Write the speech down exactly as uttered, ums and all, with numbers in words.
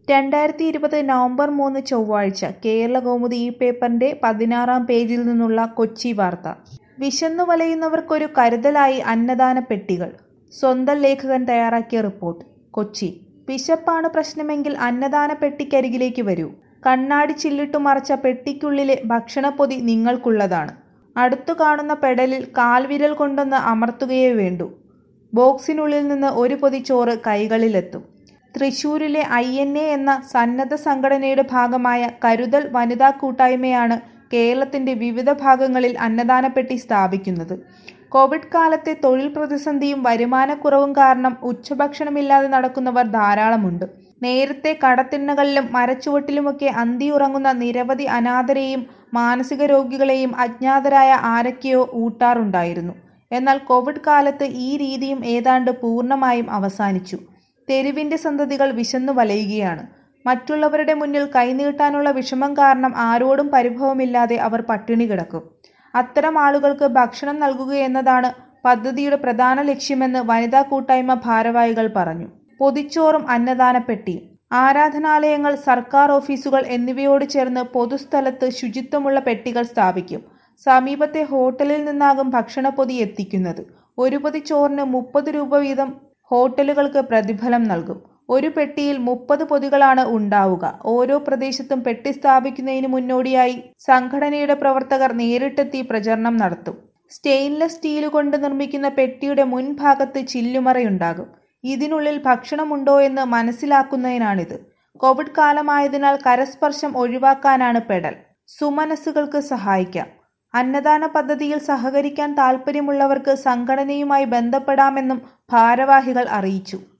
രണ്ടായിരത്തി ഇരുപത് നവംബർ മൂന്ന് ചൊവ്വാഴ്ച കേരളകൗമുദി ഈ പേപ്പറിന്റെ പതിനാറാം പേജിൽ നിന്നുള്ള കൊച്ചി വാർത്ത. വിശന്നു വലയുന്നവർക്കൊരു കരുതലായി അന്നദാനപ്പെട്ടികൾ. സ്വന്തം ലേഖകൻ തയ്യാറാക്കിയ റിപ്പോർട്ട്. കൊച്ചി. വിശപ്പാണ് പ്രശ്നമെങ്കിൽ അന്നദാനപ്പെട്ടിക്കരികിലേക്ക് വരൂ. കണ്ണാടി ചില്ലിട്ടു മറച്ച പെട്ടിക്കുള്ളിലെ ഭക്ഷണപ്പൊതി നിങ്ങൾക്കുള്ളതാണ്. അടുത്തു കാണുന്ന പെഡലിൽ കാൽവിരൽ കൊണ്ടൊന്ന് അമർത്തുകയേ വേണ്ടൂ. ബോക്സിനുള്ളിൽ നിന്ന് ഒരു പൊതി ചോറ് കൈകളിലെത്തും. തൃശൂരിലെ ഐ എൻ എ എന്ന സന്നദ്ധ സംഘടനയുടെ ഭാഗമായ കരുതൽ വനിതാ കൂട്ടായ്മയാണ് കേരളത്തിന്റെ വിവിധ ഭാഗങ്ങളിൽ അന്നദാനപ്പെട്ടി സ്ഥാപിക്കുന്നത്. കോവിഡ് കാലത്തെ തൊഴിൽ പ്രതിസന്ധിയും വരുമാനക്കുറവും കാരണം ഉച്ചഭക്ഷണമില്ലാതെ നടക്കുന്നവർ ധാരാളമുണ്ട്. നേരത്തെ കടത്തിണ്ണകളിലും മരച്ചുവട്ടിലുമൊക്കെ അന്തിയുറങ്ങുന്ന നിരവധി അനാഥരെയും മാനസിക രോഗികളെയും അജ്ഞാതരായ ആരൊക്കെയോ ഊട്ടാറുണ്ടായിരുന്നു. എന്നാൽ കോവിഡ് കാലത്ത് ഈ രീതിയും ഏതാണ്ട് പൂർണ്ണമായും അവസാനിച്ചു. തെരുവിന്റെ സന്തതികൾ വിശന്നു വലയുകയാണ്. മറ്റുള്ളവരുടെ മുന്നിൽ കൈനീട്ടാനുള്ള വിഷമം കാരണം ആരോടും പരിഭവമില്ലാതെ അവർ പട്ടിണി കിടക്കും. അത്തരം ആളുകൾക്ക് ഭക്ഷണം നൽകുകയെന്നതാണ് പദ്ധതിയുടെ പ്രധാന ലക്ഷ്യമെന്ന് വനിതാ കൂട്ടായ്മ ഭാരവാഹികൾ പറഞ്ഞു. പൊതിച്ചോറും അന്നദാനപ്പെട്ടിയും. ആരാധനാലയങ്ങൾ, സർക്കാർ ഓഫീസുകൾ എന്നിവയോട് ചേർന്ന് പൊതുസ്ഥലത്ത് ശുചിത്വമുള്ള പെട്ടികൾ സ്ഥാപിക്കും. സമീപത്തെ ഹോട്ടലിൽ നിന്നാകും ഭക്ഷണപ്പൊതി എത്തിക്കുന്നത്. ഒരു പൊതി ചോറിന് മുപ്പത് രൂപ വീതം ഹോട്ടലുകൾക്ക് പ്രതിഫലം നൽകും. ഒരു പെട്ടിയിൽ മുപ്പത് പൊതികളാണ് ഉണ്ടാവുക. ഓരോ പ്രദേശത്തും പെട്ടി സ്ഥാപിക്കുന്നതിന് മുന്നോടിയായി സംഘടനയുടെ പ്രവർത്തകർ നേരിട്ടെത്തി പ്രചരണം നടത്തും. സ്റ്റെയിൻലെസ് സ്റ്റീല് കൊണ്ട് നിർമ്മിക്കുന്ന പെട്ടിയുടെ മുൻഭാഗത്ത് ചില്ലുമറയുണ്ടാകും. ഇതിനുള്ളിൽ ഭക്ഷണമുണ്ടോ എന്ന് മനസ്സിലാക്കുന്നതിനാണിത്. കോവിഡ് കാലമായതിനാൽ കരസ്പർശം ഒഴിവാക്കാനാണ് പെഡൽ. സുമനസ്സുകൾക്ക് സഹായിക്കാം. അന്നദാന പദ്ധതിയിൽ സഹകരിക്കാൻ താൽപ്പര്യമുള്ളവർക്ക് സംഘടനയുമായി ബന്ധപ്പെടാമെന്നും ഭാരവാഹികൾ അറിയിച്ചു.